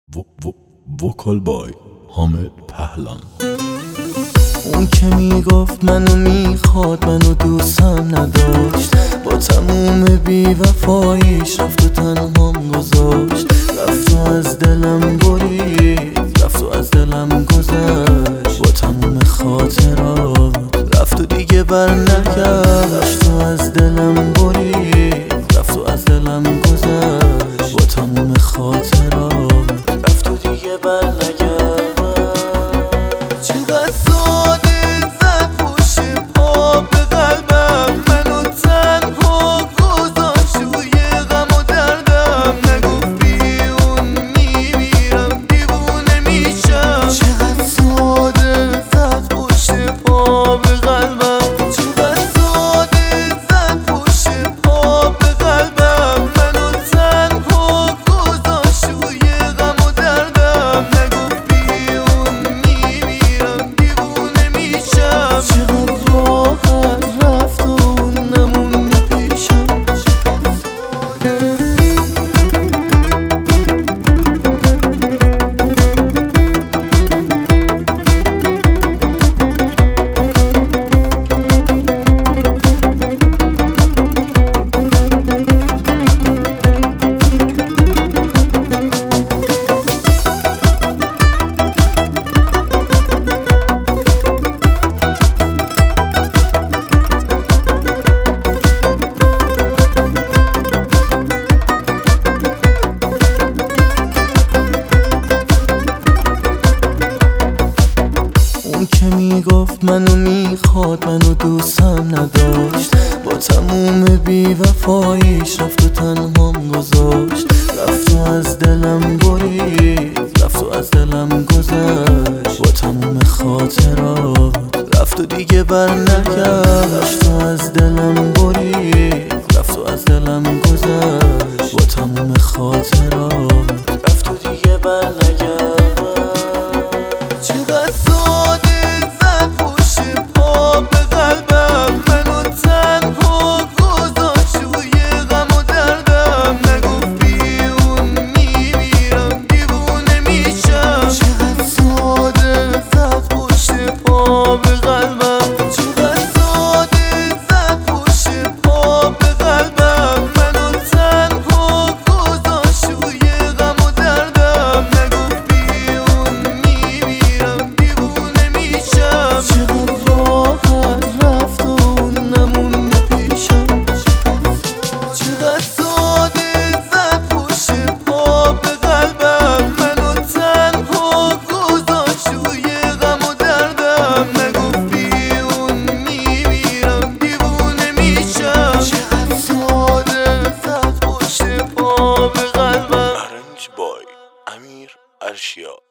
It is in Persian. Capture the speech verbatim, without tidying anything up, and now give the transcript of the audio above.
وکال بای حامد پهلوان. اون که میگفت منو میخواد منو دوستم نداشت، با تموم بیوفاییش رفت و تنهام گذاشت. رفت و از دلم برید، رفت و از دلم گذشت، با تموم خاطرات رفت و دیگه بر نگشت. رفت و از دلم برید، رفت و از دلم گذشت، با تموم خاطرات رفت و دیگه بر نگشت. چقدر ساده زد پشت پا به قلبم، منو تنها گذاشت روی غم و دردم. نگفت بی اون میمیرم، دیوونه میشم. چقدر ساده زد پشت پا به قلبم، چقدر ساده زد پشت پا به قلبم. منو تنها گذاشت روی غم و دردم. نگفت بی اون میمیرم، دیوونه میشم. چقدر راحت رفت و اون نمونده پیشم. اون که میگفت منو میخواد منو دوستم نداشت، با تموم بیوفاییش رفت و تنهام گذاشت. رفت و از دلم برید، رفت و از دلم گذشت، با تموم خاطرات رفت و دیگه بر نگشت. رفت و از دلم برید، رفت و از دلم گذشت، با تموم خاطرات رفت و دیگه بر نگشت. چقدر ساده زد پشت پا به قلبم، منو تنها گذاشت روی غم و دردم. نگفت بی اون میمیرم، دیوونه میشم. چقدر ساده زد پشت پا به قلبم، چقدر ساده زد پشت پا به قلبم. منو تنها گذاشت روی غم و دردم. نگفت بی اون میمیرم، دیوونه میشم. چقدر راحت رفت و اون نمونده پیشم. چقدر ساده زد پشت پا به قلبم، منو تنها گذاشت روی غم و دردم. نگفت بی اون میمیرم، دیوونه میشم. چقدر ساده زد پشت پا به قلبم. ارنج بای امیر ارشیا.